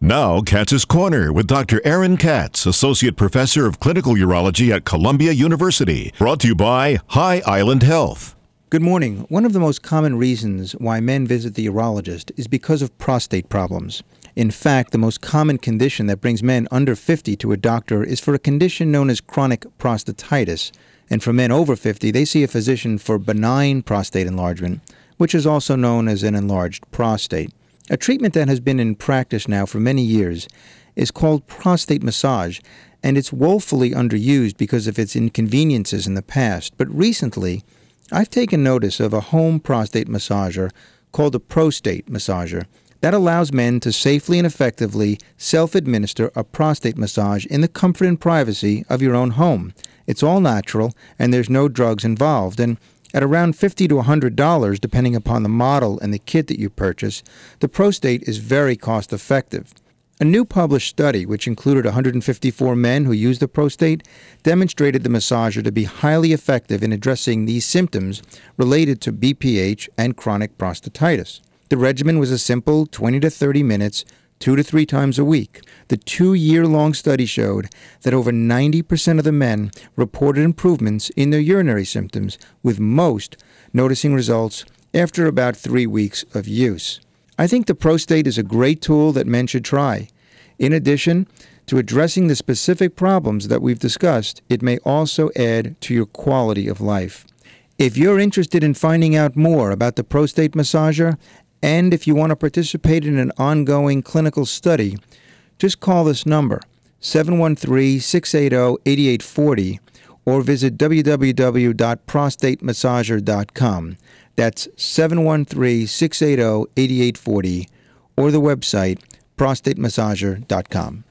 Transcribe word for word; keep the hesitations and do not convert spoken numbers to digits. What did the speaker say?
Now, Katz's Corner with Doctor Aaron Katz, Associate Professor of Clinical Urology at Columbia University. Brought to you by High Island Health. Good morning. One of the most common reasons why men visit the urologist is because of prostate problems. In fact, the most common condition that brings men under fifty to a doctor is for a condition known as chronic prostatitis. And for men over fifty, they see a physician for benign prostate enlargement, which is also known as an enlarged prostate. A treatment that has been in practice now for many years is called prostate massage, and it's woefully underused because of its inconveniences in the past. But recently, I've taken notice of a home prostate massager called a prostate massager that allows men to safely and effectively self-administer a prostate massage in the comfort and privacy of your own home. It's all natural, and there's no drugs involved, and at around fifty to one hundred dollars, depending upon the model and the kit that you purchase, the prostate is very cost-effective. A new published study, which included one hundred fifty-four men who used the prostate, demonstrated the massager to be highly effective in addressing these symptoms related to B P H and chronic prostatitis. The regimen was a simple twenty to thirty minutes, two to three times a week. The two-year-long study showed that over ninety percent of the men reported improvements in their urinary symptoms, with most noticing results after about three weeks of use. I think the prostate is a great tool that men should try. In addition to addressing the specific problems that we've discussed, it may also add to your quality of life. If you're interested in finding out more about the prostate massager, and if you want to participate in an ongoing clinical study, just call this number, seven one three, six eight zero, eight eight four zero, or visit w w w dot prostate massager dot com. That's seven one three, six eight zero, eight eight four zero, or the website prostate massager dot com.